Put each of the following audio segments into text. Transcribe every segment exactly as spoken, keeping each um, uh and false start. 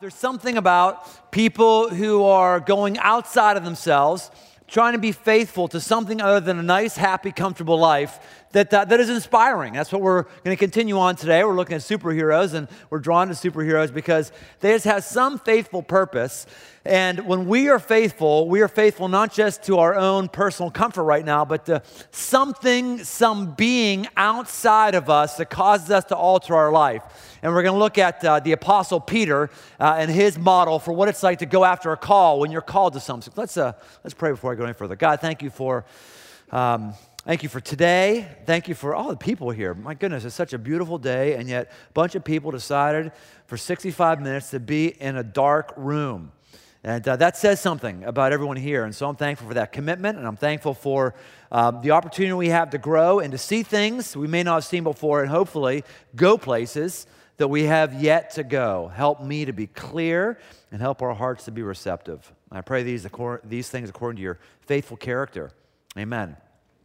There's something about people who are going outside of themselves, trying to be faithful to something other than a nice, happy, comfortable life that, uh, that is inspiring. That's what we're going to continue on today. We're looking at superheroes, and we're drawn to superheroes because they just have some faithful purpose. And when we are faithful, we are faithful not just to our own personal comfort right now, but to something, some being outside of us that causes us to alter our life. And we're going to look at uh, the Apostle Peter uh, and his model for what it's like to go after a call when you're called to something. Let's uh, let's pray before I go any further. God, thank you for um, thank you for today. Thank you for all the people here. My goodness, it's such a beautiful day, and yet a bunch of people decided for sixty-five minutes to be in a dark room. And uh, that says something about everyone here. And so I'm thankful for that commitment, and I'm thankful for um, the opportunity we have to grow and to see things we may not have seen before, and hopefully go places that we have yet to go. Help me to be clear and help our hearts to be receptive. I pray these, these things according to your faithful character. Amen.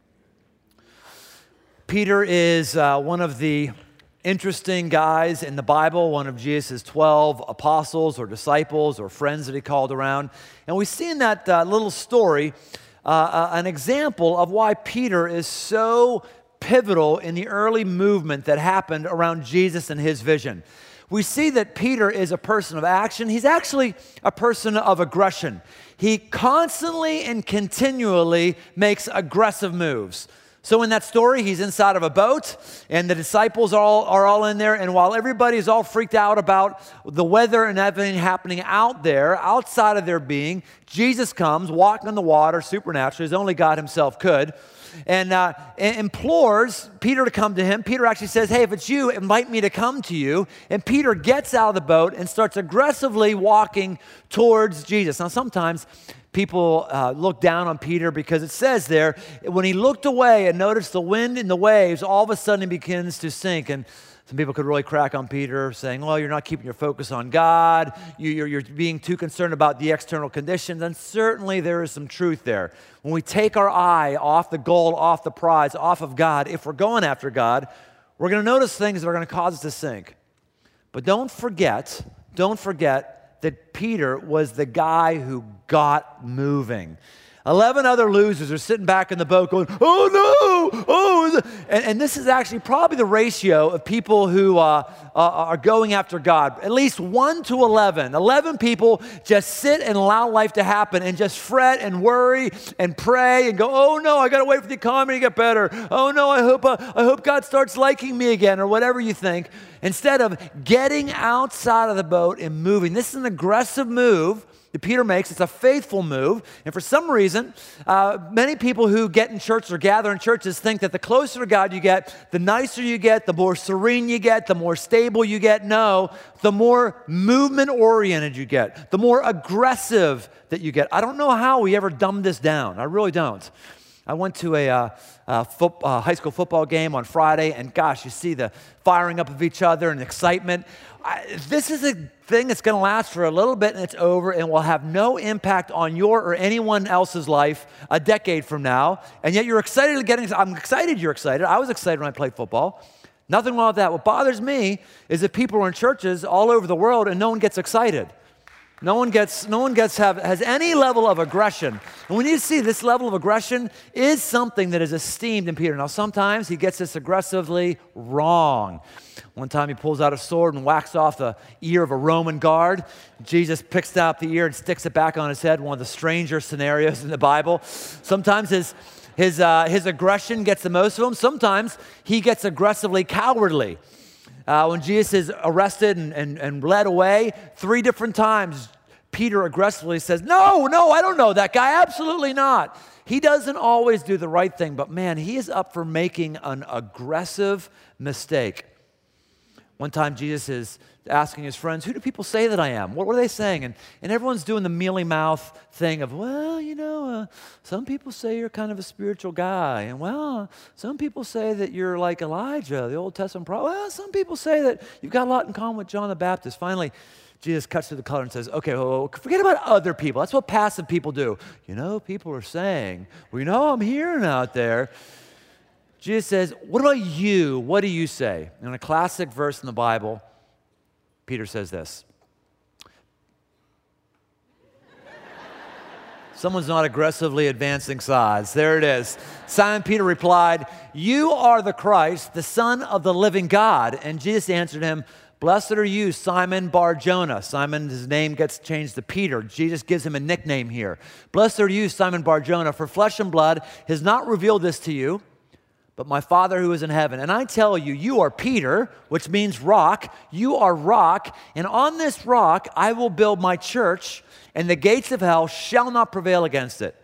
Peter is uh, one of the interesting guys in the Bible, one of Jesus' twelve apostles or disciples or friends that he called around. And we see in that uh, little story uh, uh, an example of why Peter is so pivotal in the early movement that happened around Jesus and his vision. We see that Peter is a person of action. He's actually a person of aggression. He constantly and continually makes aggressive moves. So in that story, he's inside of a boat, and the disciples are all, are all in there, and while everybody is all freaked out about the weather and everything happening out there, outside of their being, Jesus comes, walking on the water, supernaturally, as only God himself could, and uh, implores Peter to come to him. Peter actually says, hey, if it's you, invite me to come to you. And Peter gets out of the boat and starts aggressively walking towards Jesus. Now, sometimes people uh, look down on Peter because it says there, when he looked away and noticed the wind and the waves, all of a sudden he begins to sink. And some people could really crack on Peter, saying, well, you're not keeping your focus on God. You, you're, you're being too concerned about the external conditions. And certainly there is some truth there. When we take our eye off the goal, off the prize, off of God, if we're going after God, we're going to notice things that are going to cause us to sink. But don't forget, don't forget that Peter was the guy who got moving. Eleven other losers are sitting back in the boat going, oh no, oh. And, and this is actually probably the ratio of people who uh, uh, are going after God. At least one to eleven. eleven people just sit and allow life to happen and just fret and worry and pray and go, oh no, I got to wait for the economy to get better. Oh no, I hope, uh, I hope God starts liking me again, or whatever you think. Instead of getting outside of the boat and moving. This is an aggressive move that Peter makes. It's a faithful move. And for some reason, uh, many people who get in church or gather in churches think that the closer to God you get, the nicer you get, the more serene you get, the more stable you get. No, the more movement-oriented you get, the more aggressive that you get. I don't know how we ever dumb this down. I really don't. I went to a uh, uh, foot, uh, high school football game on Friday, and gosh, you see the firing up of each other and excitement. I, this is a thing that's going to last for a little bit, and it's over, and will have no impact on your or anyone else's life a decade from now. And yet you're excited to get. I'm excited you're excited. I was excited when I played football. Nothing wrong with that. What bothers me is that people are in churches all over the world, and no one gets excited. No one gets, no one gets have, has any level of aggression. And we need to see this level of aggression is something that is esteemed in Peter. Now, sometimes he gets this aggressively wrong. One time he pulls out a sword and whacks off the ear of a Roman guard. Jesus picks out the ear and sticks it back on his head, one of the stranger scenarios in the Bible. Sometimes his, his, uh, his aggression gets the most of him. Sometimes he gets aggressively cowardly. Uh, when Jesus is arrested and, and, and led away, three different times, Peter aggressively says, no, no, I don't know that guy, absolutely not. He doesn't always do the right thing, but man, he is up for making an aggressive mistake. One time Jesus is asking his friends, who do people say that I am? What, what are they saying? And, and everyone's doing the mealy mouth thing of, well, you know, uh, some people say you're kind of a spiritual guy. And well, some people say that you're like Elijah, the Old Testament prophet. Well, some people say that you've got a lot in common with John the Baptist. Finally, Jesus cuts through the color and says, okay, well, forget about other people. That's what passive people do. You know, people are saying, well, you know, I'm hearing out there. Jesus says, what about you? What do you say? In a classic verse in the Bible, Peter says this, Someone's not aggressively advancing sides. There it is. Simon Peter replied, "You are the Christ, the Son of the living God." And Jesus answered him, "Blessed are you, Simon Bar-Jonah." Simon, his name gets changed to Peter. Jesus gives him a nickname here. "Blessed are you, Simon Bar-Jonah, for flesh and blood has not revealed this to you, but my Father who is in heaven. And I tell you, you are Peter," which means rock. "You are rock, and on this rock I will build my church, and the gates of hell shall not prevail against it."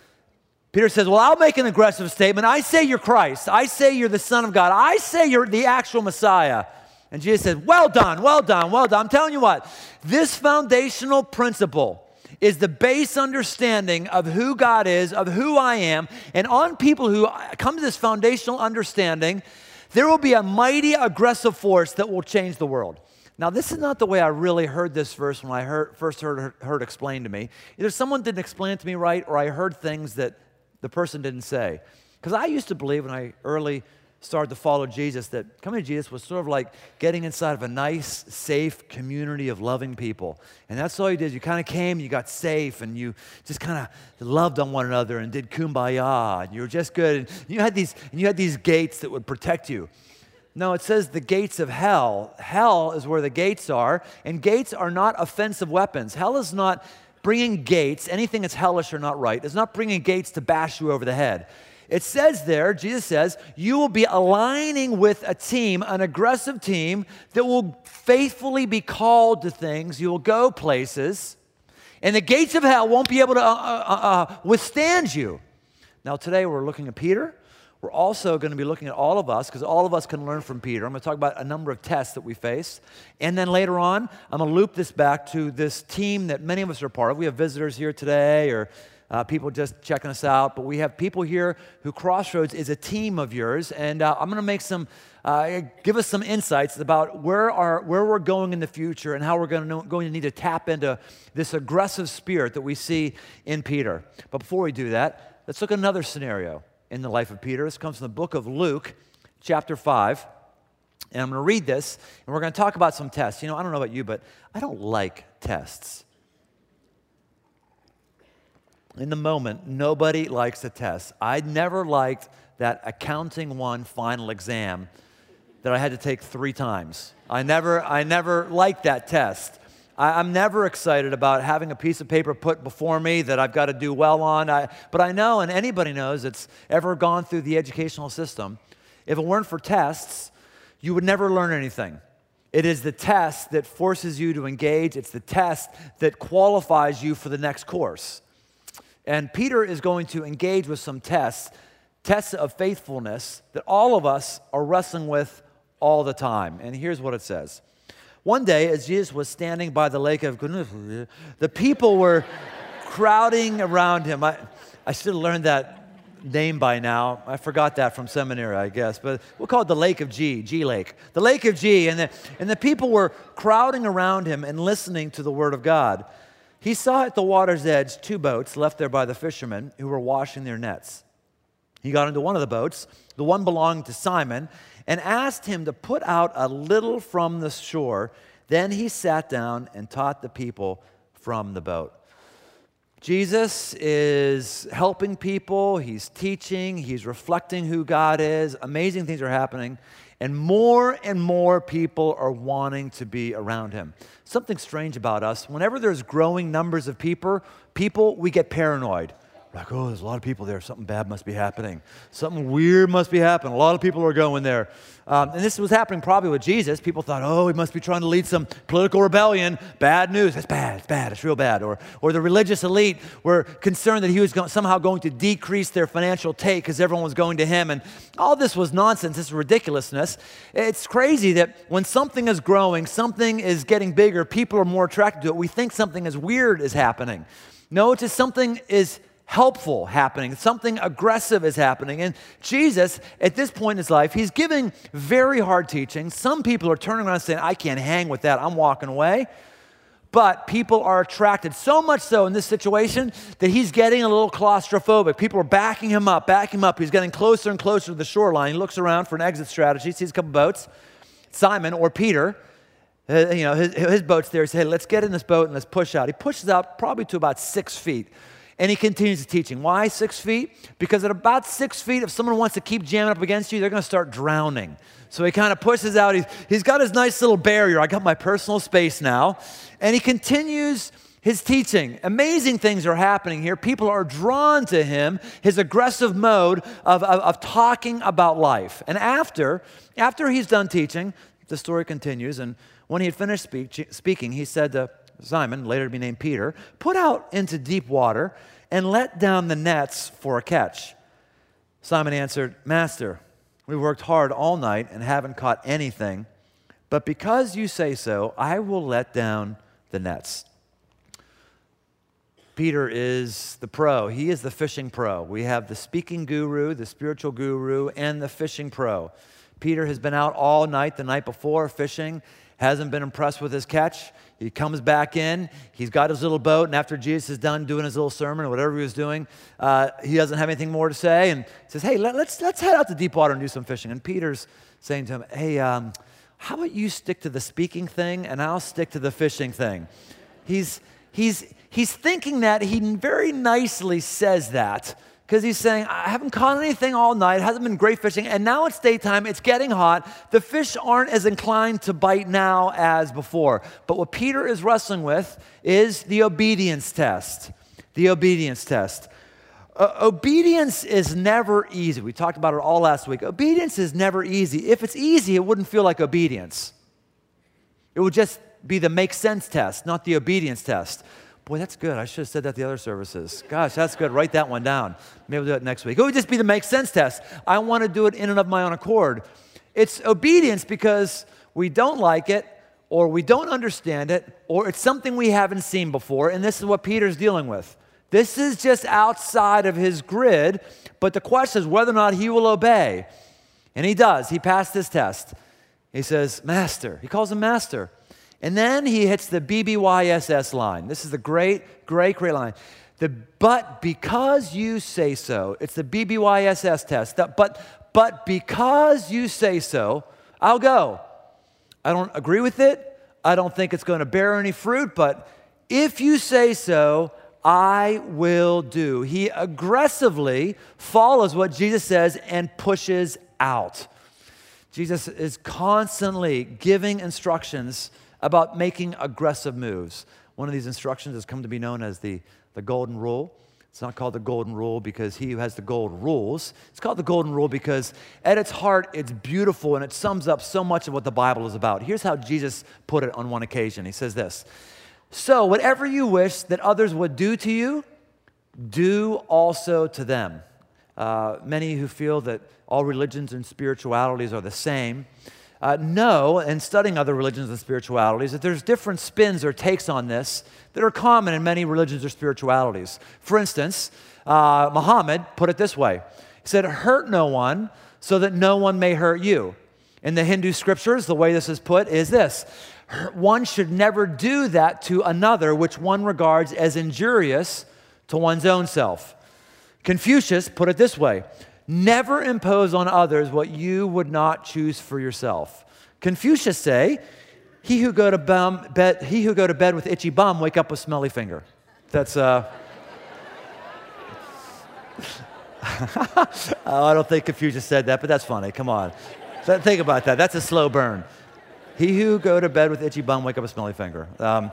Peter says, "Well, I'll make an aggressive statement. I say you're Christ. I say you're the Son of God. I say you're the actual Messiah." And Jesus says, "Well done, well done, well done." I'm telling you what, this foundational principle is the base understanding of who God is, of who I am. And on people who come to this foundational understanding, there will be a mighty aggressive force that will change the world. Now, this is not the way I really heard this verse when I heard, first heard, heard explained to me. Either someone didn't explain it to me right, or I heard things that the person didn't say. Because I used to believe when I early started to follow Jesus that coming to Jesus was sort of like getting inside of a nice, safe community of loving people. And that's all you did. You kind of came, you got safe, and you just kind of loved on one another and did kumbaya, and you were just good. And you had these, and you had these gates that would protect you. No, it says the gates of hell. Hell is where the gates are, and gates are not offensive weapons. Hell is not bringing gates, anything that's hellish or not right. It's not bringing gates to bash you over the head. It says there, Jesus says, you will be aligning with a team, an aggressive team that will faithfully be called to things. You will go places, and the gates of hell won't be able to uh, uh, uh, withstand you. Now, today we're looking at Peter. We're also going to be looking at all of us, because all of us can learn from Peter. I'm going to talk about a number of tests that we face. And then later on, I'm going to loop this back to this team that many of us are part of. We have visitors here today, or Uh, people just checking us out, but we have people here who Crossroads is a team of yours, and uh, I'm going to make some, uh, give us some insights about where our, where we're going in the future and how we're going to know, going to need to tap into this aggressive spirit that we see in Peter. But before we do that, let's look at another scenario in the life of Peter. This comes from the book of Luke, chapter five, and I'm going to read this, and we're going to talk about some tests. You know, I don't know about you, but I don't like tests. In the moment, nobody likes a test. I never liked that accounting one final exam that I had to take three times. I never, I never liked that test. I, I'm never excited about having a piece of paper put before me that I've got to do well on. I, but I know, and anybody knows that's ever gone through the educational system, if it weren't for tests, you would never learn anything. It is the test that forces you to engage. It's the test that qualifies you for the next course. And Peter is going to engage with some tests, tests of faithfulness that all of us are wrestling with all the time. And here's what it says. One day, as Jesus was standing by the lake of Gennesaret, the people were crowding around him. I, I should have learned that name by now. I forgot that from seminary, I guess. But we'll call it the Lake of G, G Lake. The Lake of G. And the, and the people were crowding around him and listening to the word of God. He saw at the water's edge two boats left there by the fishermen who were washing their nets. He got into one of the boats, the one belonging to Simon, and asked him to put out a little from the shore. Then he sat down and taught the people from the boat. Jesus is helping people. He's teaching. He's reflecting who God is. Amazing things are happening. And more and more people are wanting to be around him. Something strange about us, whenever there's growing numbers of people, people, we get paranoid. Like, oh, there's a lot of people there. Something bad must be happening. Something weird must be happening. A lot of people are going there. Um, and this was happening probably with Jesus. People thought, oh, he must be trying to lead some political rebellion. Bad news. It's bad. It's bad. It's real bad. Or, or the religious elite were concerned that he was go- somehow going to decrease their financial take because everyone was going to him. And all this was nonsense. This is ridiculousness. It's crazy that when something is growing, something is getting bigger, people are more attracted to it. We think something is weird is happening. No, it's just something is helpful happening. Something aggressive is happening. And Jesus, at this point in his life, he's giving very hard teaching. Some people are turning around and saying, I can't hang with that. I'm walking away. But people are attracted, so much so in this situation that he's getting a little claustrophobic. People are backing him up, backing him up. He's getting closer and closer to the shoreline. He looks around for an exit strategy, sees a couple boats. Simon, or Peter, uh, you know, his, his boat's there. He says, hey, let's get in this boat and let's push out. He pushes out probably to about six feet. And he continues his teaching. Why six feet? Because at about six feet, if someone wants to keep jamming up against you, they're going to start drowning. So he kind of pushes out. He's, he's got his nice little barrier. I got my personal space now. And he continues his teaching. Amazing things are happening here. People are drawn to him, his aggressive mode of, of, of talking about life. And after, after he's done teaching, the story continues. And when he had finished speak, speaking, he said to Simon, later to be named Peter, "Put out into deep water and let down the nets for a catch." Simon answered, "Master, we worked hard all night and haven't caught anything, but because you say so, I will let down the nets." Peter is the pro. He is the fishing pro. We have the speaking guru, the spiritual guru, and the fishing pro. Peter has been out all night the night before fishing, hasn't been impressed with his catch. He comes back in, he's got his little boat, and after Jesus is done doing his little sermon or whatever he was doing, uh, he doesn't have anything more to say, and says, "Hey, let, let's, let's head out to deep water and do some fishing." And Peter's saying to him, "Hey, um, how about you stick to the speaking thing, and I'll stick to the fishing thing?" He's, he's, he's thinking that he very nicely says that, because he's saying, "I haven't caught anything all night, it hasn't been great fishing, and now it's daytime, it's getting hot. The fish aren't as inclined to bite now as before." But what Peter is wrestling with is the obedience test. The obedience test. Uh, obedience is never easy. We talked about it all last week. Obedience is never easy. If it's easy, it wouldn't feel like obedience. It would just be the make sense test, not the obedience test. Boy, that's good. I should have said that the other services. Gosh, that's good. Write that one down. Maybe we'll do it next week. It would just be the make sense test. I want to do it in and of my own accord. It's obedience because we don't like it, or we don't understand it, or it's something we haven't seen before, and this is what Peter's dealing with. This is just outside of his grid, but the question is whether or not he will obey. And he does. He passed this test. He says, "Master." He calls him Master. And then he hits the B B Y S S line. This is the great, great, great line. The "but because you say so." It's the B B Y S S test. The, but, but because you say so, I'll go. I don't agree with it. I don't think it's going to bear any fruit, but if you say so, I will do. He aggressively follows what Jesus says and pushes out. Jesus is constantly giving instructions about making aggressive moves. One of these instructions has come to be known as the, the golden rule. It's not called the golden rule because he who has the gold rules. It's called the golden rule because at its heart, it's beautiful and it sums up so much of what the Bible is about. Here's how Jesus put it on one occasion. He says this: "So whatever you wish that others would do to you, do also to them." Uh, many who feel that all religions and spiritualities are the same Uh, know, and studying other religions and spiritualities, that there's different spins or takes on this that are common in many religions or spiritualities. For instance, uh, Muhammad put it this way. He said, "Hurt no one so that no one may hurt you." In the Hindu scriptures, the way this is put is this: one should never do that to another which one regards as injurious to one's own self. Confucius put it this way: "Never impose on others what you would not choose for yourself." Confucius say, he who go to bum, bed, he who go to bed with itchy bum, wake up with smelly finger. That's, uh... oh, I don't think Confucius said that, but that's funny. Come on. Think about that. That's a slow burn. He who go to bed with itchy bum, wake up with smelly finger. Um,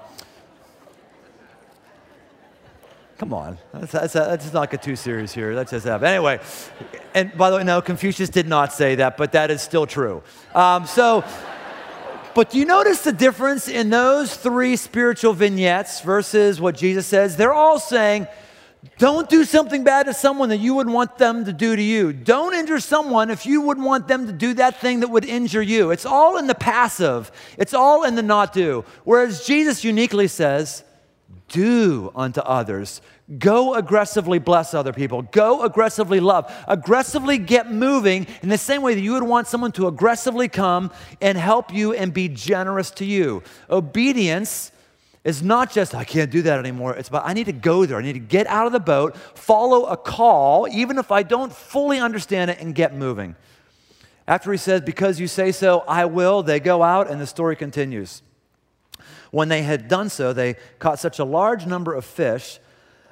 Come on, let's, let's, let's not get too serious here. Let's just have, anyway. And by the way, no, Confucius did not say that, but that is still true. Um, so, but do you notice the difference in those three spiritual vignettes versus what Jesus says? They're all saying, don't do something bad to someone that you wouldn't want them to do to you. Don't injure someone if you wouldn't want them to do that thing that would injure you. It's all in the passive. It's all in the not do. Whereas Jesus uniquely says, do unto others. Go aggressively bless other people. Go aggressively love. Aggressively get moving in the same way that you would want someone to aggressively come and help you and be generous to you. Obedience is not just, I can't do that anymore. It's about, I need to go there. I need to get out of the boat, follow a call, even if I don't fully understand it, and get moving. After he says, because you say so, I will, they go out, and the story continues. When they had done so, they caught such a large number of fish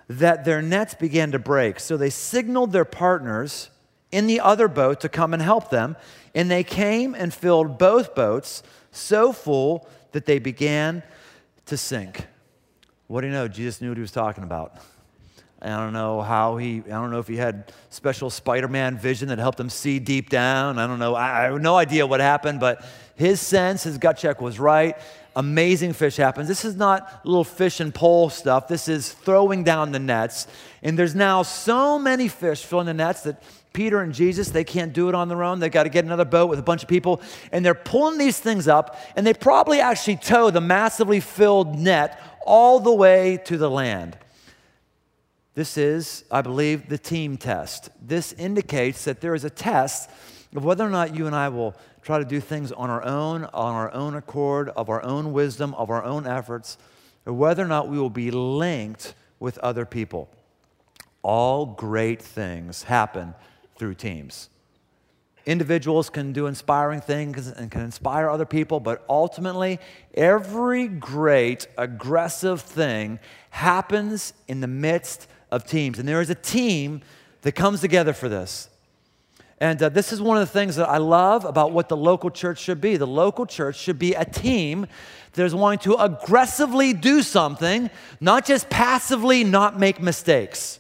that their nets began to break. So they signaled their partners in the other boat to come and help them. And they came and filled both boats so full that they began to sink. What do you know? Jesus knew what he was talking about. I don't know how he, I don't know if he had special Spider-Man vision that helped him see deep down. I don't know. I, I have no idea what happened, but his sense, his gut check was right. Amazing fish happens. This is not little fish and pole stuff. This is throwing down the nets. And there's now so many fish filling the nets that Peter and Jesus, they can't do it on their own. They've got to get another boat with a bunch of people. And they're pulling these things up, and they probably actually tow the massively filled net all the way to the land. This is, I believe, the team test. This indicates that there is a test of whether or not you and I will try to do things on our own, on our own accord, of our own wisdom, of our own efforts, or whether or not we will be linked with other people. All great things happen through teams. Individuals can do inspiring things and can inspire other people, but ultimately, every great, aggressive thing happens in the midst of teams. And there is a team that comes together for this. And uh, this is one of the things that I love about what the local church should be. The local church should be a team that is wanting to aggressively do something, not just passively not make mistakes.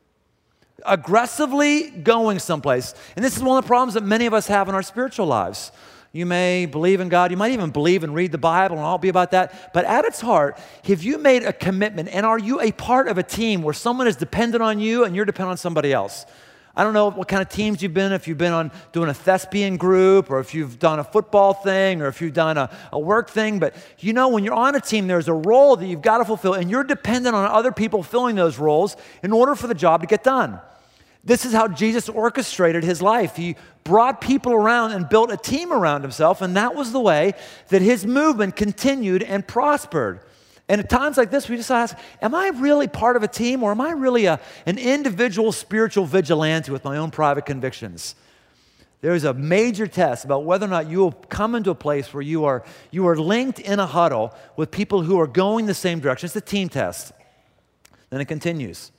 Aggressively going someplace. And this is one of the problems that many of us have in our spiritual lives. You may believe in God. You might even believe and read the Bible, and I'll be about that. But at its heart, have you made a commitment, and are you a part of a team where someone is dependent on you and you're dependent on somebody else? I don't know what kind of teams you've been, if you've been on doing a thespian group, or if you've done a football thing, or if you've done a, a work thing. But you know, when you're on a team, there's a role that you've got to fulfill, and you're dependent on other people filling those roles in order for the job to get done. This is how Jesus orchestrated his life. He brought people around and built a team around himself, and that was the way that his movement continued and prospered. And at times like this, we just ask, am I really part of a team, or am I really a, an individual spiritual vigilante with my own private convictions? There's a major test about whether or not you will come into a place where you are, you are linked in a huddle with people who are going the same direction. It's a team test. Then it continues.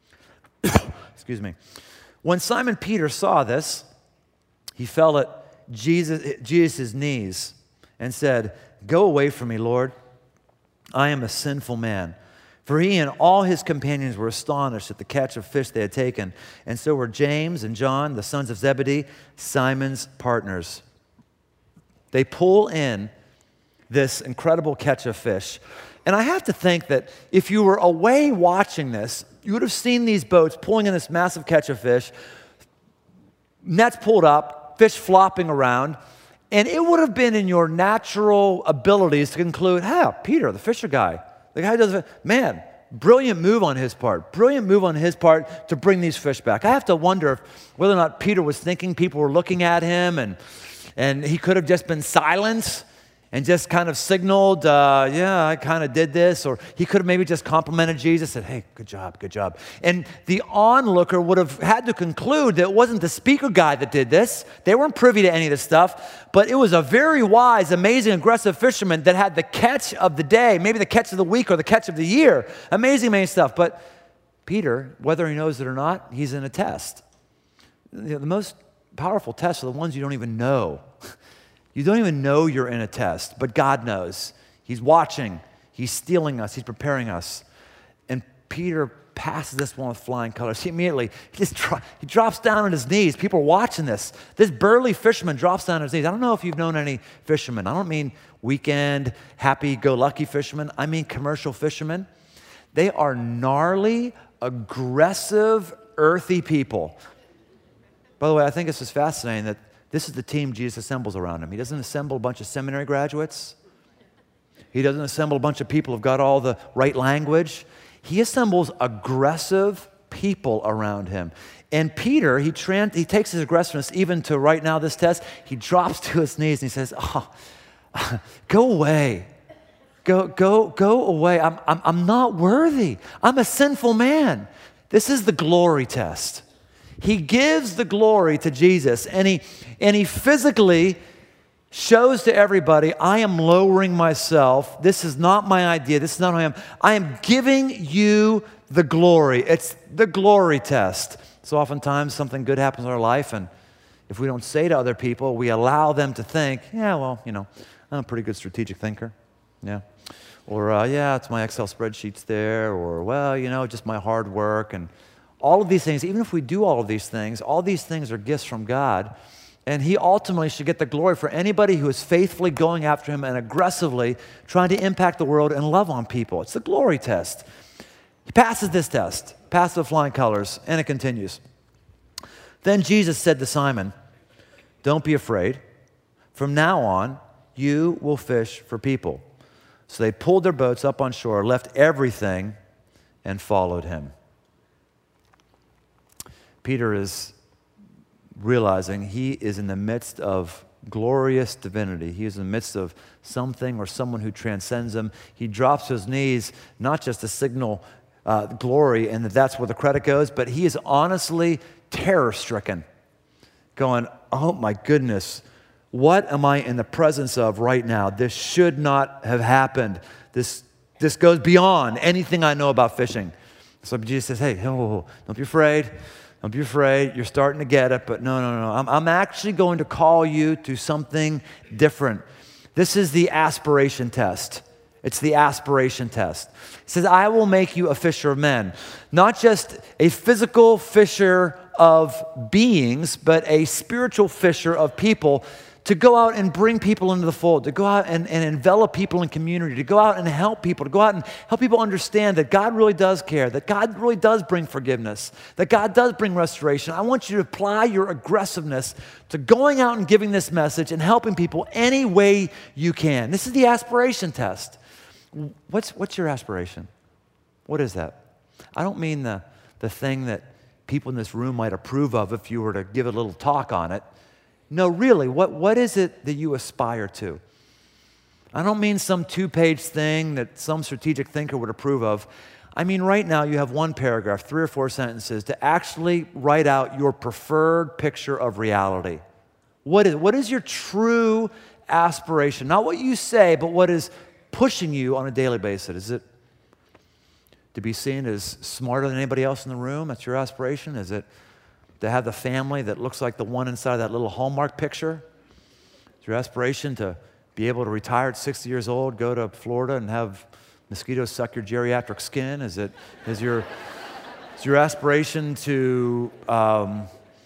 Excuse me. When Simon Peter saw this, he fell at Jesus, Jesus' knees and said, "Go away from me, Lord. I am a sinful man." For he and all his companions were astonished at the catch of fish they had taken, and so were James and John, the sons of Zebedee, Simon's partners. They pull in this incredible catch of fish. And I have to think that if you were away watching this, you would have seen these boats pulling in this massive catch of fish, nets pulled up, fish flopping around, and it would have been in your natural abilities to conclude, hey, Peter, the fisher guy, the guy who does it, man, brilliant move on his part, brilliant move on his part to bring these fish back. I have to wonder if, whether or not Peter was thinking people were looking at him, and, and he could have just been silent and just kind of signaled, uh, yeah, I kind of did this. Or he could have maybe just complimented Jesus, said, hey, good job, good job. And the onlooker would have had to conclude that it wasn't the speaker guy that did this. They weren't privy to any of this stuff. But it was a very wise, amazing, aggressive fisherman that had the catch of the day, maybe the catch of the week or the catch of the year. Amazing, amazing stuff. But Peter, whether he knows it or not, he's in a test. You know, the most powerful tests are the ones you don't even know. You don't even know you're in a test, but God knows. He's watching. He's stealing us. He's preparing us. And Peter passes this one with flying colors. He immediately, he just dro- he drops down on his knees. People are watching this. This burly fisherman drops down on his knees. I don't know if you've known any fishermen. I don't mean weekend, happy-go-lucky fishermen. I mean commercial fishermen. They are gnarly, aggressive, earthy people. By the way, I think this is fascinating that this is the team Jesus assembles around him. He doesn't assemble a bunch of seminary graduates. He doesn't assemble a bunch of people who've got all the right language. He assembles aggressive people around him. And Peter, he, tran- he takes his aggressiveness even to right now this test. He drops to his knees and he says, oh, go away. Go, go, go away. I'm, I'm, I'm not worthy. I'm a sinful man. This is the glory test. He gives the glory to Jesus, and he, and he physically shows to everybody, I am lowering myself. This is not my idea. This is not who I am. I am giving you the glory. It's the glory test. So oftentimes something good happens in our life, and if we don't say to other people, we allow them to think, yeah, well, you know, I'm a pretty good strategic thinker. Yeah. Or, uh, yeah, it's my Excel spreadsheets there. Or, well, you know, just my hard work. And all of these things, even if we do all of these things, all these things are gifts from God. And he ultimately should get the glory for anybody who is faithfully going after him and aggressively trying to impact the world and love on people. It's the glory test. He passes this test, passes with flying colors, and it continues. Then Jesus said to Simon, don't be afraid. From now on, you will fish for people. So they pulled their boats up on shore, left everything, and followed him. Peter is realizing he is in the midst of glorious divinity. He is in the midst of something or someone who transcends him. He drops to his knees, not just to signal uh, glory and that that's where the credit goes, but he is honestly terror-stricken, going, oh my goodness, what am I in the presence of right now? This should not have happened. This, this goes beyond anything I know about fishing. So Jesus says, hey, whoa, whoa, whoa. Don't be afraid. Don't be afraid. You're starting to get it, but no, no, no. I'm, I'm actually going to call you to something different. This is the aspiration test. It's the aspiration test. It says, I will make you a fisher of men. Not just a physical fisher of beings, but a spiritual fisher of people, to go out and bring people into the fold, to go out and, and envelop people in community, to go out and help people, to go out and help people understand that God really does care, that God really does bring forgiveness, that God does bring restoration. I want you to apply your aggressiveness to going out and giving this message and helping people any way you can. This is the aspiration test. What's, what's your aspiration? What is that? I don't mean the, the thing that people in this room might approve of if you were to give a little talk on it. No, really, what, what is it that you aspire to? I don't mean some two-page thing that some strategic thinker would approve of. I mean, right now you have one paragraph, three or four sentences, to actually write out your preferred picture of reality. What is, what is your true aspiration? Not what you say, but what is pushing you on a daily basis. Is it to be seen as smarter than anybody else in the room? That's your aspiration? Is it to have the family that looks like the one inside of that little Hallmark picture? Is your aspiration to be able to retire at sixty years old, go to Florida and have mosquitoes suck your geriatric skin? Is it is your is your aspiration to um,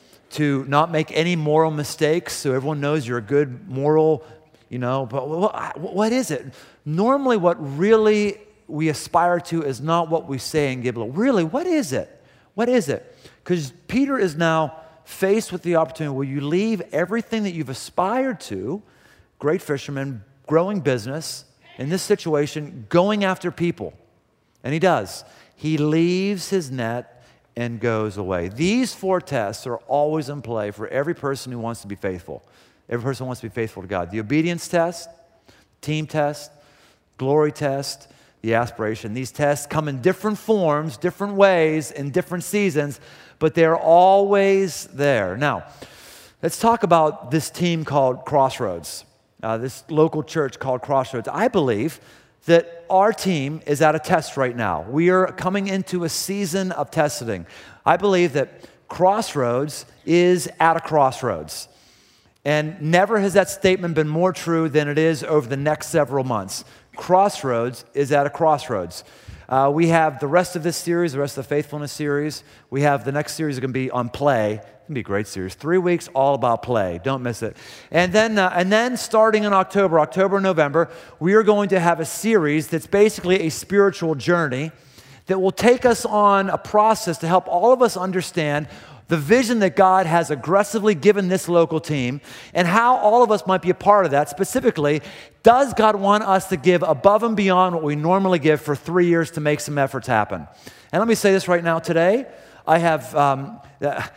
to not make any moral mistakes so everyone knows you're a good moral, you know? But what, what is it? Normally, what really we aspire to is not what we say in Giblo. Really, what is it? What is it? Because Peter is now faced with the opportunity, will you leave everything that you've aspired to, great fisherman, growing business, in this situation, going after people? And he does. He leaves his net and goes away. These four tests are always in play for every person who wants to be faithful. Every person who wants to be faithful to God. The obedience test, team test, glory test, the aspiration. These tests come in different forms, different ways, in different seasons, but they're always there. Now, let's talk about this team called Crossroads, uh, this local church called Crossroads. I believe that our team is at a test right now. We are coming into a season of testing. I believe that Crossroads is at a crossroads. And never has that statement been more true than it is over the next several months. Crossroads is at a crossroads. Uh, we have the rest of this series, the rest of the Faithfulness series. We have the next series is going to be on play. It's going to be a great series. Three weeks all about play. Don't miss it. And then, uh, and then starting in October, October, November, we are going to have a series that's basically a spiritual journey that will take us on a process to help all of us understand the vision that God has aggressively given this local team, and how all of us might be a part of that. Specifically, does God want us to give above and beyond what we normally give for three years to make some efforts happen? And let me say this right now today. I have, um,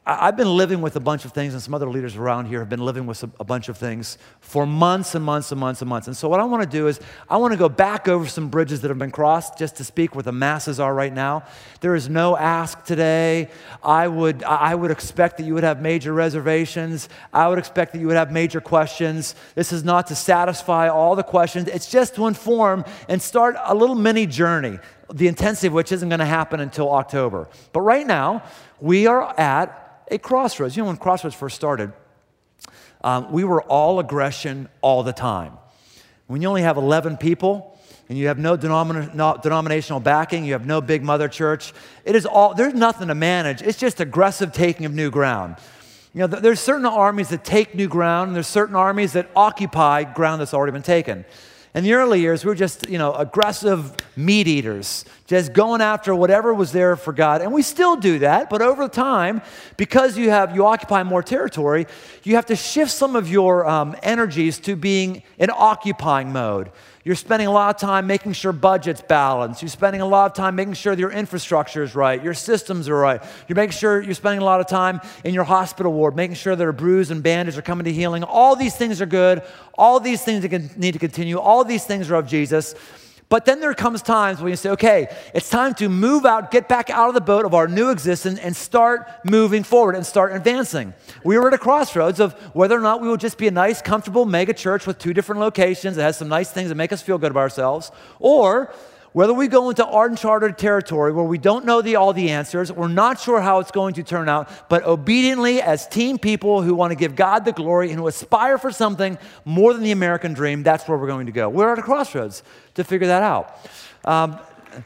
I've been living with a bunch of things, and some other leaders around here have been living with a bunch of things for months and months and months and months. And so what I want to do is I want to go back over some bridges that have been crossed just to speak where the masses are right now. There is no ask today. I would, I would expect that you would have major reservations. I would expect that you would have major questions. This is not to satisfy all the questions. It's just to inform and start a little mini journey, the intensity of which isn't going to happen until October. But right now, we are at a crossroads. You know, when Crossroads first started, um, we were all aggression all the time. When you only have eleven people and you have no, denomina- no denominational backing, you have no big mother church, it is all, there's nothing to manage. It's just aggressive taking of new ground. You know, th- there's certain armies that take new ground, and there's certain armies that occupy ground that's already been taken. In the early years, we were just, you know, aggressive meat eaters, just going after whatever was there for God. And we still do that, but over time, because you have you occupy more territory, you have to shift some of your um, energies to being in occupying mode. You're spending a lot of time making sure budget's balanced. You're spending a lot of time making sure that your infrastructure is right, your systems are right. You're making sure you're spending a lot of time in your hospital ward, making sure that a bruise and bandage are coming to healing. All these things are good. All these things need to continue. All these things are of Jesus. But then there comes times when you say, okay, it's time to move out, get back out of the boat of our new existence and start moving forward and start advancing. We were at a crossroads of whether or not we will just be a nice, comfortable mega church with two different locations that has some nice things that make us feel good about ourselves, or whether we go into uncharted territory where we don't know the, all the answers, we're not sure how it's going to turn out, but obediently as team people who want to give God the glory and who aspire for something more than the American dream, that's where we're going to go. We're at a crossroads to figure that out. Um,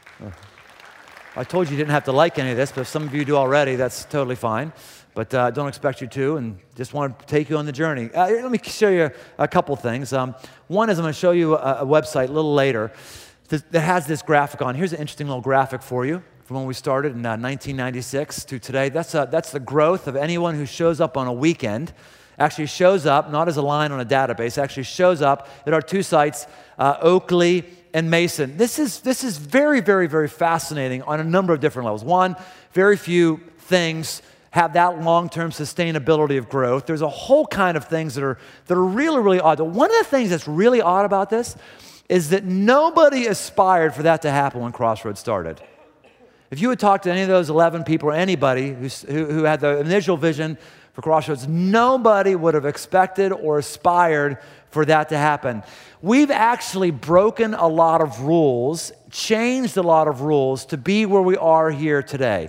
I told you you didn't have to like any of this, but if some of you do already, that's totally fine. But I uh, don't expect you to, and just want to take you on the journey. Uh, let me show you a couple things. Um, one is I'm going to show you a, a website a little later that has this graphic on. Here's an interesting little graphic for you from when we started in uh, nineteen ninety-six to today. That's, uh, that's the growth of anyone who shows up on a weekend, actually shows up, not as a line on a database, actually shows up at our two sites, uh, Oakley and Mason. This is, this is very, very, very fascinating on a number of different levels. One, very few things have that long-term sustainability of growth. There's a whole kind of things that are, that are really, really odd. One of the things that's really odd about this is that nobody aspired for that to happen when Crossroads started. If you had talked to any of those eleven people or anybody who, who, who had the initial vision for Crossroads, nobody would have expected or aspired for that to happen. We've actually broken a lot of rules, changed a lot of rules to be where we are here today.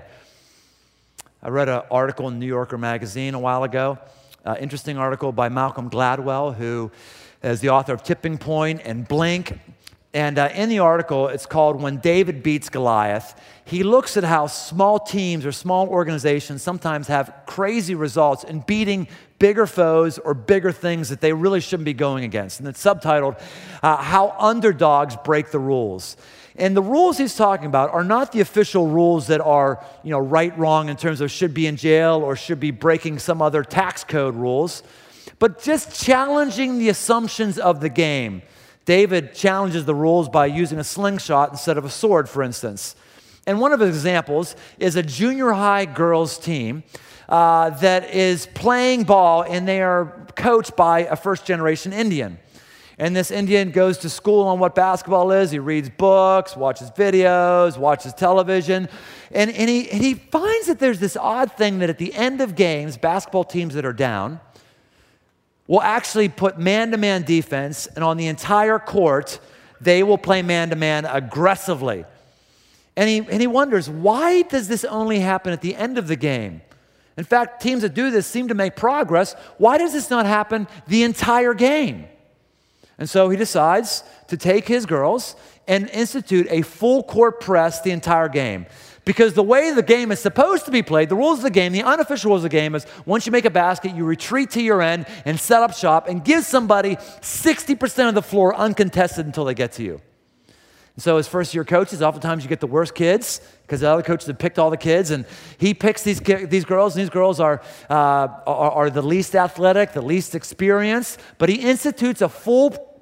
I read an article in New Yorker magazine a while ago, uh, interesting article by Malcolm Gladwell, who is the author of Tipping Point and Blink. And uh, in the article, it's called When David Beats Goliath. He looks at how small teams or small organizations sometimes have crazy results in beating bigger foes or bigger things that they really shouldn't be going against. And it's subtitled, uh, How Underdogs Break the Rules. And the rules he's talking about are not the official rules that are, you know, right, wrong in terms of should be in jail or should be breaking some other tax code rules, but just challenging the assumptions of the game. David challenges the rules by using a slingshot instead of a sword, for instance. And one of his examples is a junior high girls team uh, that is playing ball, and they are coached by a first-generation Indian. And this Indian goes to school on what basketball is. He reads books, watches videos, watches television. And, and, he, and he finds that there's this odd thing that at the end of games, basketball teams that are down will actually put man-to-man defense, and on the entire court, they will play man-to-man aggressively. And he, and he wonders, why does this only happen at the end of the game? In fact, teams that do this seem to make progress. Why does this not happen the entire game? And so he decides to take his girls and institute a full court press the entire game. Because the way the game is supposed to be played, the rules of the game, the unofficial rules of the game is once you make a basket, you retreat to your end and set up shop and give somebody sixty percent of the floor uncontested until they get to you. And so as first-year coaches, oftentimes you get the worst kids because the other coaches have picked all the kids, and he picks these, these girls, and these girls are, uh, are, are the least athletic, the least experienced, but he institutes a full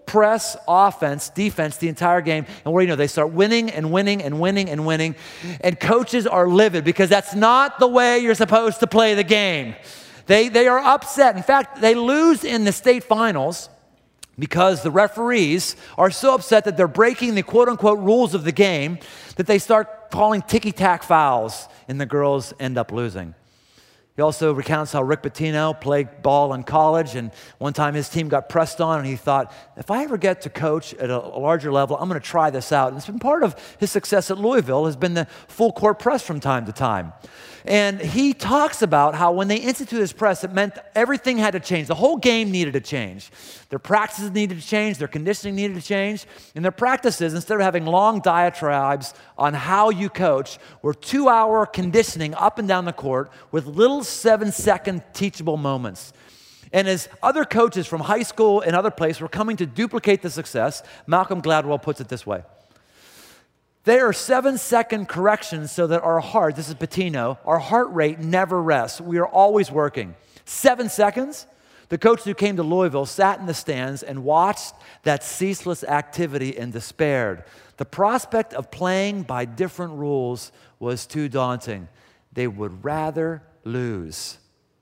press offense, defense the entire game. And what do you know? They start winning and winning and winning and winning. And coaches are livid because that's not the way you're supposed to play the game. They, they are upset. In fact, they lose in the state finals because the referees are so upset that they're breaking the quote-unquote rules of the game that they start calling ticky-tack fouls, and the girls end up losing. He also recounts how Rick Pitino played ball in college, and one time his team got pressed on, and he thought, if I ever get to coach at a larger level, I'm going to try this out. And it's been part of his success at Louisville has been the full court press from time to time. And he talks about how when they instituted this press, it meant everything had to change. The whole game needed to change. Their practices needed to change. Their conditioning needed to change. And their practices, instead of having long diatribes on how you coach, were two-hour conditioning up and down the court with little seven-second teachable moments. And as other coaches from high school and other places were coming to duplicate the success, Malcolm Gladwell puts it this way. There are seven-second corrections so that our heart, this is Pitino, our heart rate never rests. We are always working. Seven seconds? The coach who came to Louisville sat in the stands and watched that ceaseless activity and despaired. The prospect of playing by different rules was too daunting. They would rather lose.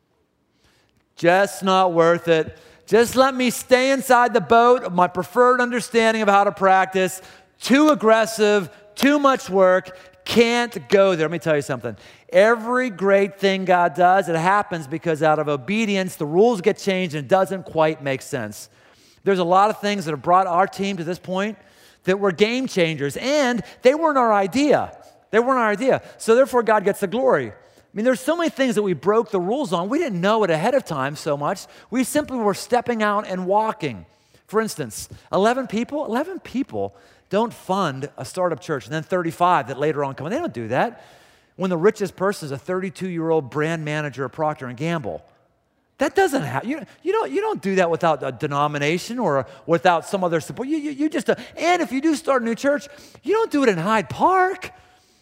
Just not worth it. Just let me stay inside the boat of my preferred understanding of how to practice. Too aggressive, too much work, can't go there. Let me tell you something. Every great thing God does, it happens because out of obedience, the rules get changed and it doesn't quite make sense. There's a lot of things that have brought our team to this point that were game changers, and they weren't our idea. They weren't our idea. So therefore, God gets the glory. I mean, there's so many things that we broke the rules on. We didn't know it ahead of time so much. We simply were stepping out and walking. For instance, eleven people, eleven people don't fund a startup church and then thirty-five that later on come in. They don't do that. When the richest person is a thirty-two-year-old brand manager at Procter and Gamble. That doesn't happen. You, you, don't, you don't do that without a denomination or without some other support. You, you, you just, uh, and if you do start a new church, you don't do it in Hyde Park.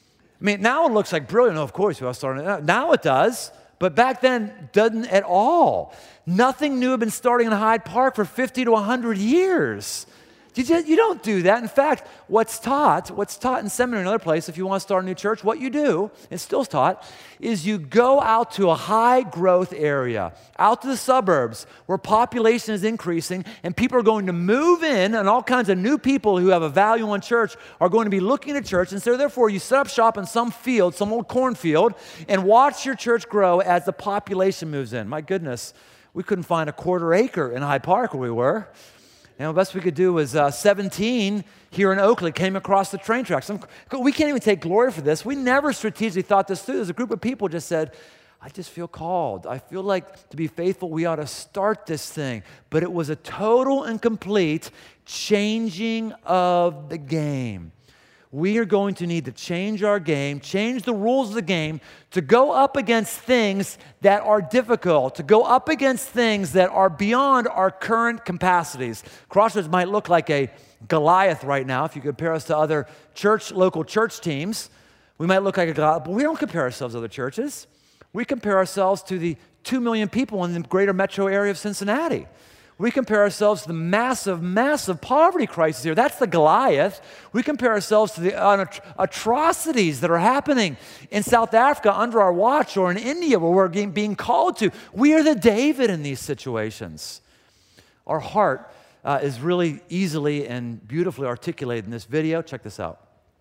I mean, now it looks like brilliant. Oh, of course, we're starting it. Now it does. But back then, doesn't at all. Nothing new had been starting in Hyde Park for fifty to one hundred years. You, just, you don't do that. In fact, what's taught, what's taught in seminary and other places, if you want to start a new church, what you do, it's still taught, is you go out to a high growth area, out to the suburbs where population is increasing and people are going to move in, and all kinds of new people who have a value on church are going to be looking at church. And so therefore you set up shop in some field, some old cornfield, and watch your church grow as the population moves in. My goodness, we couldn't find a quarter acre in Hyde Park where we were. And the best we could do was uh, seventeen here in Oakley came across the train tracks. We can't even take glory for this. We never strategically thought this through. There's a group of people just said, I just feel called. I feel like to be faithful, we ought to start this thing. But it was a total and complete changing of the game. We are going to need to change our game, change the rules of the game to go up against things that are difficult, to go up against things that are beyond our current capacities. Crossroads might look like a Goliath right now if you compare us to other church, local church teams. We might look like a Goliath, but we don't compare ourselves to other churches. We compare ourselves to the two million people in the greater metro area of Cincinnati. We compare ourselves to the massive, massive poverty crisis here. That's the Goliath. We compare ourselves to the uh, atrocities that are happening in South Africa under our watch, or in India where we're being, being called to. We are the David in these situations. Our heart uh, is really easily and beautifully articulated in this video. Check this out.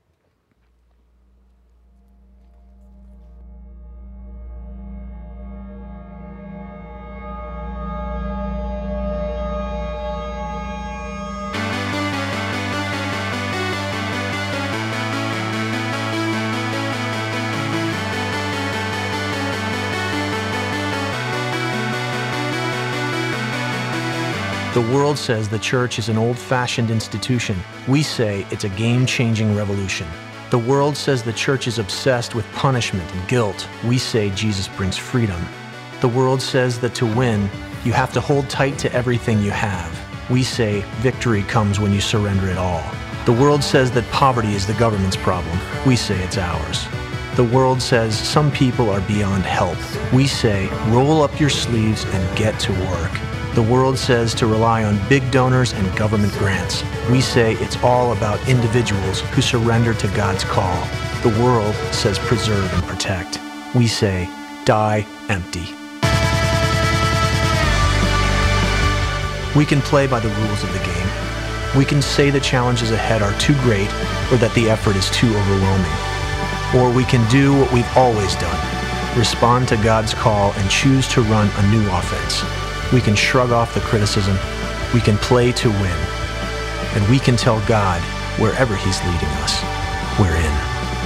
The world says the church is an old-fashioned institution. We say it's a game-changing revolution. The world says the church is obsessed with punishment and guilt. We say Jesus brings freedom. The world says that to win, you have to hold tight to everything you have. We say victory comes when you surrender it all. The world says that poverty is the government's problem. We say it's ours. The world says some people are beyond help. We say roll up your sleeves and get to work. The world says to rely on big donors and government grants. We say it's all about individuals who surrender to God's call. The world says preserve and protect. We say die empty. We can play by the rules of the game. We can say the challenges ahead are too great or that the effort is too overwhelming. Or we can do what we've always done, respond to God's call and choose to run a new offense. We can shrug off the criticism, we can play to win, and we can tell God, wherever He's leading us, we're in.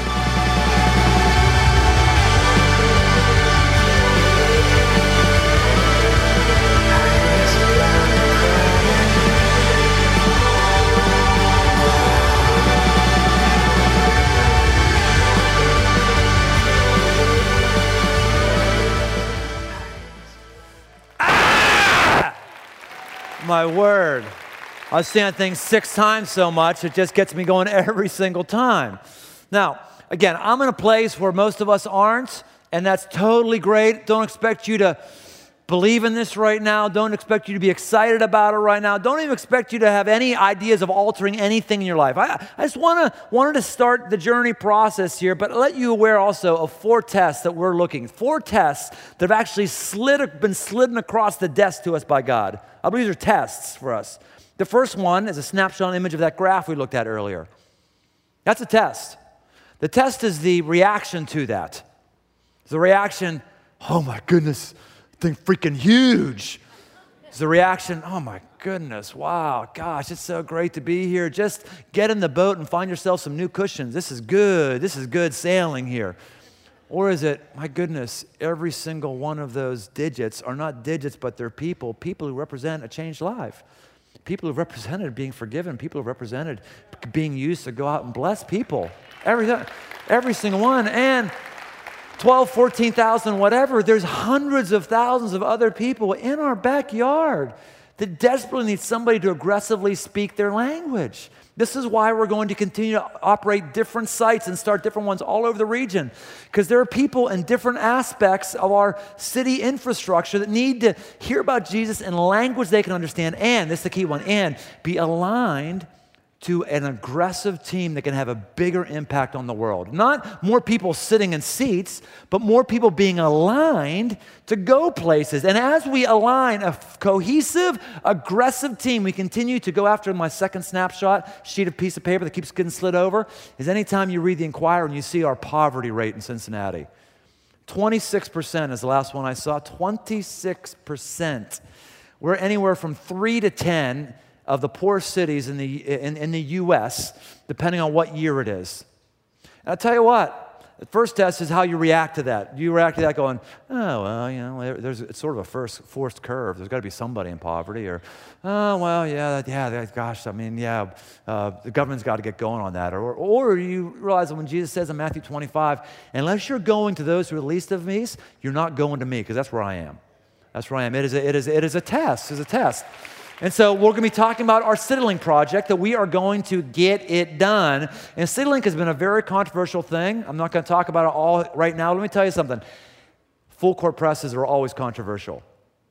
My word. I was saying things six times so much, it just gets me going every single time. Now, again, I'm in a place where most of us aren't, and that's totally great. Don't expect you to believe in this right now. Don't expect you to be excited about it right now. Don't even expect you to have any ideas of altering anything in your life. I, I just wanna, wanted to start the journey process here, but let you aware also of four tests that we're looking. Four tests that have actually slid, been slidden across the desk to us by God. I believe these are tests for us. The first one is a snapshot image of that graph we looked at earlier. That's a test. The test is the reaction to that. It's the reaction, oh my goodness, thing freaking huge. It's the reaction, oh my goodness, wow, gosh, it's so great to be here. Just get in the boat and find yourself some new cushions. This is good. This is good sailing here. Or is it, my goodness, every single one of those digits are not digits, but they're people, people who represent a changed life. People who represented being forgiven, people who represented being used to go out and bless people. Every, every single one. And twelve, fourteen thousand, whatever, there's hundreds of thousands of other people in our backyard that desperately need somebody to aggressively speak their language. This is why we're going to continue to operate different sites and start different ones all over the region, because there are people in different aspects of our city infrastructure that need to hear about Jesus in language they can understand, and, this is the key one, and be aligned to an aggressive team that can have a bigger impact on the world. Not more people sitting in seats, but more people being aligned to go places. And as we align a cohesive, aggressive team, we continue to go after my second snapshot, sheet of piece of paper that keeps getting slid over, is anytime you read the Inquirer and you see our poverty rate in Cincinnati. twenty-six percent is the last one I saw, twenty-six percent. We're anywhere from three to ten of the poorest cities in the, in, in the U S, depending on what year it is. And I'll tell you what, the first test is how you react to that. You react to that going, oh, well, you know, there's, it's sort of a first forced curve. There's got to be somebody in poverty. Or, oh, well, yeah, yeah, gosh, I mean, yeah, uh, the government's got to get going on that. Or, or you realize that when Jesus says in Matthew twenty-five, unless you're going to those who are least of me, you're not going to me, because that's where I am. That's where I am. It is a, it is, it is a test. It's a test. And so we're going to be talking about our CityLink project, that we are going to get it done. And CityLink has been a very controversial thing. I'm not going to talk about it all right now. Let me tell you something. Full court presses are always controversial.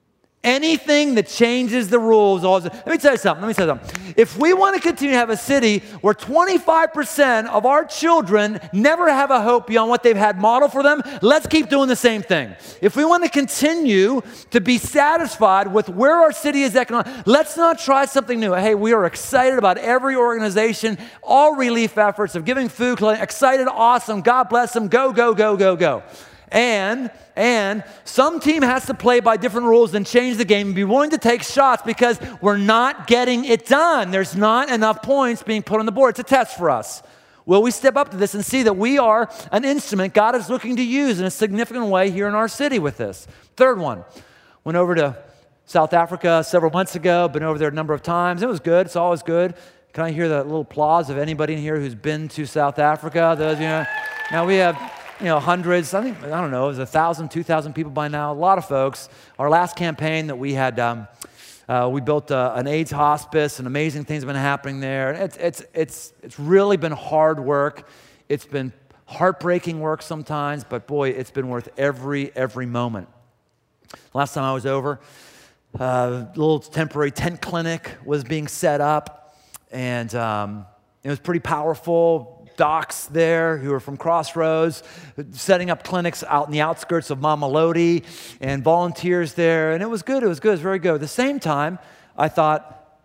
Anything that changes the rules, always, let me tell you something, let me tell you something. If we want to continue to have a city where twenty-five percent of our children never have a hope beyond what they've had modeled for them, let's keep doing the same thing. If we want to continue to be satisfied with where our city is economic, let's not try something new. Hey, we are excited about every organization, all relief efforts of giving food, excited, awesome, God bless them, go, go, go, go, go. And, and some team has to play by different rules and change the game and be willing to take shots because we're not getting it done. There's not enough points being put on the board. It's a test for us. Will we step up to this and see that we are an instrument God is looking to use in a significant way here in our city with this? Third one, went over to South Africa several months ago, been over there a number of times. It was good. It's always good. Can I hear the little applause of anybody in here who's been to South Africa? Those, you know, now we have... You know, hundreds, I think, I don't know, it was a thousand, two thousand people by now, a lot of folks. Our last campaign that we had, um, uh, we built uh, an AIDS hospice, and amazing things have been happening there. It's, it's, it's, it's really been hard work. It's been heartbreaking work sometimes, but boy, it's been worth every, every moment. Last time I was over, a little temporary tent clinic was being set up, and um, it was pretty powerful. Docs there who were from Crossroads, setting up clinics out in the outskirts of Mamelodi, and volunteers there, and it was good, it was good, it was very good. At the same time, I thought,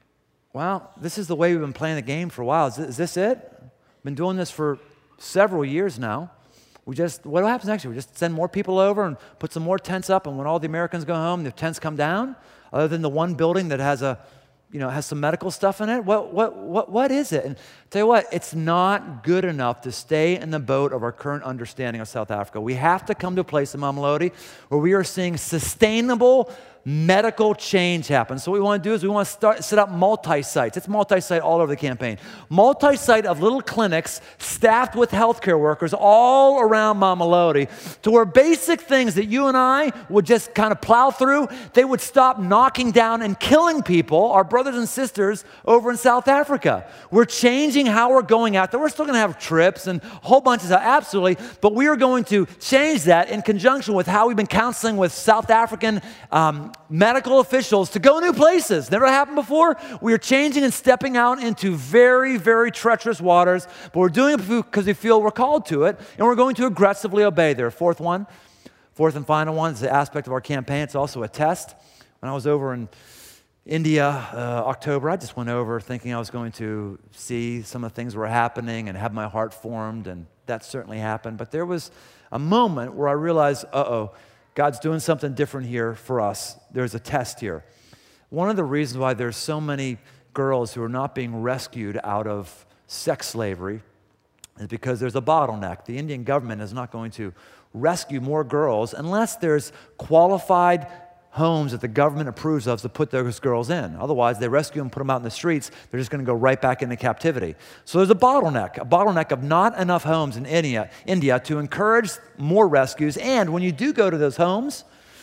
well, this is the way we've been playing the game for a while. Is this, is this it? Been doing this for several years now. We just, what happens next year? We just send more people over and put some more tents up, and when all the Americans go home, the tents come down, other than the one building that has a you know, has some medical stuff in it. What, what, what, what is it? And tell you what, it's not good enough to stay in the boat of our current understanding of South Africa. We have to come to a place in Mamelodi where we are seeing sustainable medical change happen. So what we want to do is we want to start set up multi-sites. It's multi-site all over the campaign. Multi-site of little clinics staffed with healthcare workers all around Mamelodi, to where basic things that you and I would just kind of plow through, they would stop knocking down and killing people, our brothers and sisters over in South Africa. We're changing how we're going out there. We're still going to have trips and a whole bunch of stuff, absolutely, but we are going to change that in conjunction with how we've been counseling with South African um, medical officials to go new places. Never happened before. We are changing and stepping out into very, very treacherous waters, but we're doing it because we feel we're called to it, and we're going to aggressively obey there. Fourth one, fourth and final one is the aspect of our campaign. It's also a test. When I was over in India, uh, October, I just went over thinking I was going to see some of the things that were happening and have my heart formed, and that certainly happened. But there was a moment where I realized, uh-oh, God's doing something different here for us. There's a test here. One of the reasons why there's so many girls who are not being rescued out of sex slavery is because there's a bottleneck. The Indian government is not going to rescue more girls unless there's qualified homes that the government approves of to put those girls in. Otherwise, they rescue them, put them out in the streets, they're just going to go right back into captivity. So there's a bottleneck, a bottleneck of not enough homes in India, India to encourage more rescues. And when you do go to those homes,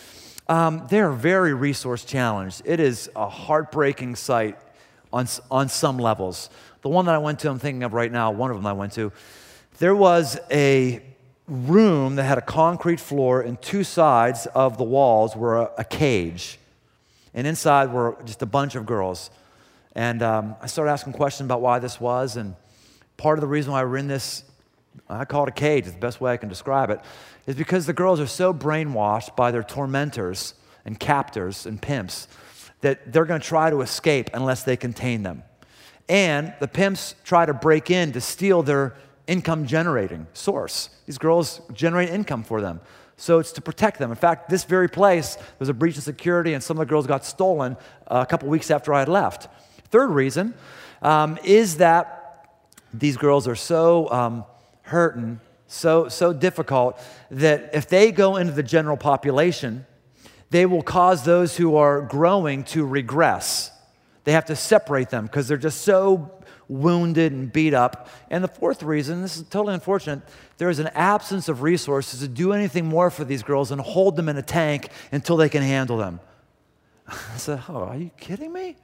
um, they're very resource challenged. It is a heartbreaking sight on, on some levels. The one that I went to, I'm thinking of right now, one of them I went to, there was a room that had a concrete floor, and two sides of the walls were a, a cage, and inside were just a bunch of girls. And um, I started asking questions about why this was, and part of the reason why we're in this, I call it a cage, it's the best way I can describe it, is because the girls are so brainwashed by their tormentors and captors and pimps that they're going to try to escape unless they contain them. And the pimps try to break in to steal their income generating source. These girls generate income for them. So it's to protect them. In fact, this very place, there was a breach of security, and some of the girls got stolen uh, a couple weeks after I had left. Third reason um, is that these girls are so um, hurting, so, so difficult, that if they go into the general population, they will cause those who are growing to regress. They have to separate them because they're just so wounded and beat up. And the fourth reason, this is totally unfortunate, there is an absence of resources to do anything more for these girls and hold them in a tank until they can handle them. I said, oh, are you kidding me?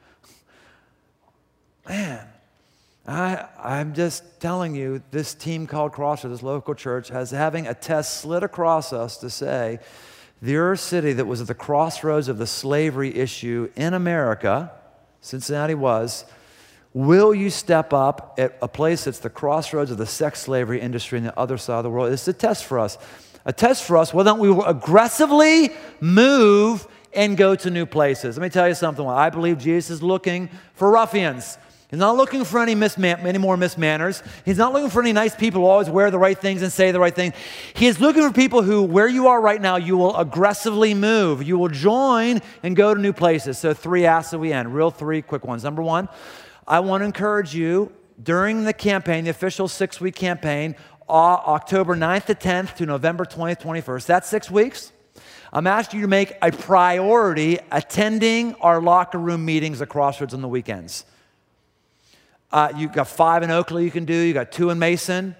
Man, I, I'm just telling you, this team called Crossroads, this local church, has having a test slid across us to say, your city that was at the crossroads of the slavery issue in America, Cincinnati was, will you step up at a place that's the crossroads of the sex slavery industry on the other side of the world? It's a test for us. A test for us whether or not we will aggressively move and go to new places. Let me tell you something. I believe Jesus is looking for ruffians. He's not looking for any, misman- any more mismanners. He's not looking for any nice people who always wear the right things and say the right thing. He is looking for people who, where you are right now, you will aggressively move. You will join and go to new places. So three asks that we end. Real three quick ones. Number one, I want to encourage you during the campaign, the official six-week campaign, uh, October ninth to tenth to November twentieth, twenty-first. That's six weeks. I'm asking you to make a priority attending our locker room meetings at Crossroads on the weekends. Uh, you've got five in Oakley you can do. You've got two in Mason.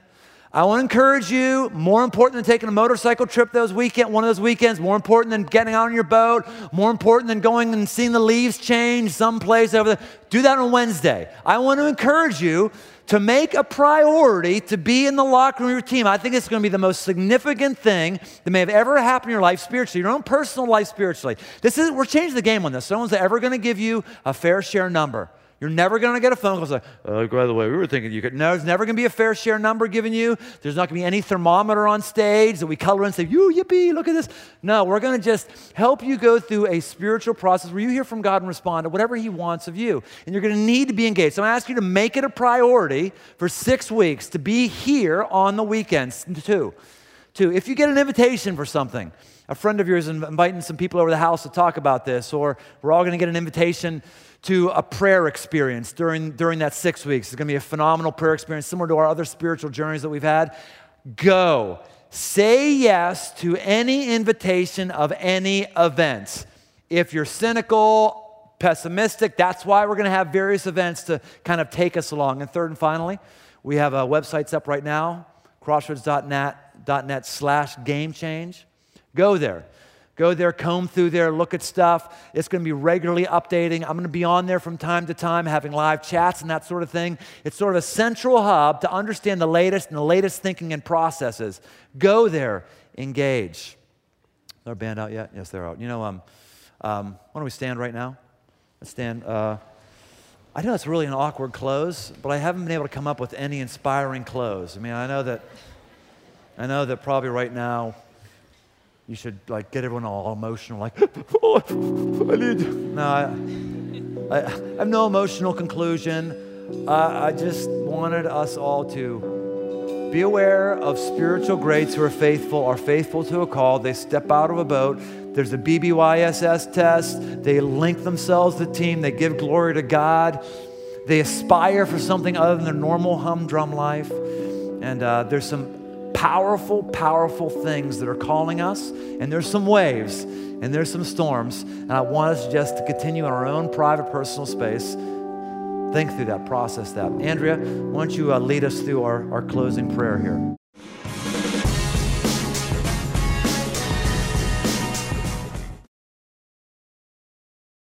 I want to encourage you, more important than taking a motorcycle trip those weekend, one of those weekends, more important than getting out on your boat, more important than going and seeing the leaves change someplace over there, do that on Wednesday. I want to encourage you to make a priority to be in the locker room of your team. I think it's going to be the most significant thing that may have ever happened in your life spiritually, your own personal life spiritually. This is, we're changing the game on this. No one's ever going to give you a fair share number. You're never going to get a phone call saying, oh, by the way, we were thinking you could. No, there's never going to be a fair share number given you. There's not going to be any thermometer on stage that we color in and say, you, yippee, look at this. No, we're going to just help you go through a spiritual process where you hear from God and respond to whatever he wants of you. And you're going to need to be engaged. So I'm asking you to make it a priority for six weeks to be here on the weekends, too. Two, if you get an invitation for something, a friend of yours is inviting some people over to the house to talk about this, or we're all going to get an invitation to a prayer experience during, during that six weeks. It's going to be a phenomenal prayer experience, similar to our other spiritual journeys that we've had. Go. Say yes to any invitation of any event. If you're cynical, pessimistic, that's why we're going to have various events to kind of take us along. And third and finally, we have a websites up right now, crossroads dot net slash game change. Go there. Go there, comb through there, look at stuff. It's going to be regularly updating. I'm going to be on there from time to time, having live chats and that sort of thing. It's sort of a central hub to understand the latest and the latest thinking and processes. Go there, engage. Is our band out yet? Yes, they're out. You know, um, um, why don't we stand right now? Let's stand. Uh, I know it's really an awkward close, but I haven't been able to come up with any inspiring close. I mean, I know that, I know that probably right now, you should like get everyone all emotional, like, oh, I need. No, I, I, I have no emotional conclusion. Uh, I just wanted us all to be aware of spiritual greats who are faithful, are faithful to a call. They step out of a boat. There's a B B Y S S test. They link themselves to the team. They give glory to God. They aspire for something other than their normal humdrum life. And uh, there's some powerful, powerful things that are calling us, and there's some waves, and there's some storms, and I want us just to continue in our own private, personal space, think through that, process that. Andrea, why don't you uh, lead us through our, our closing prayer here?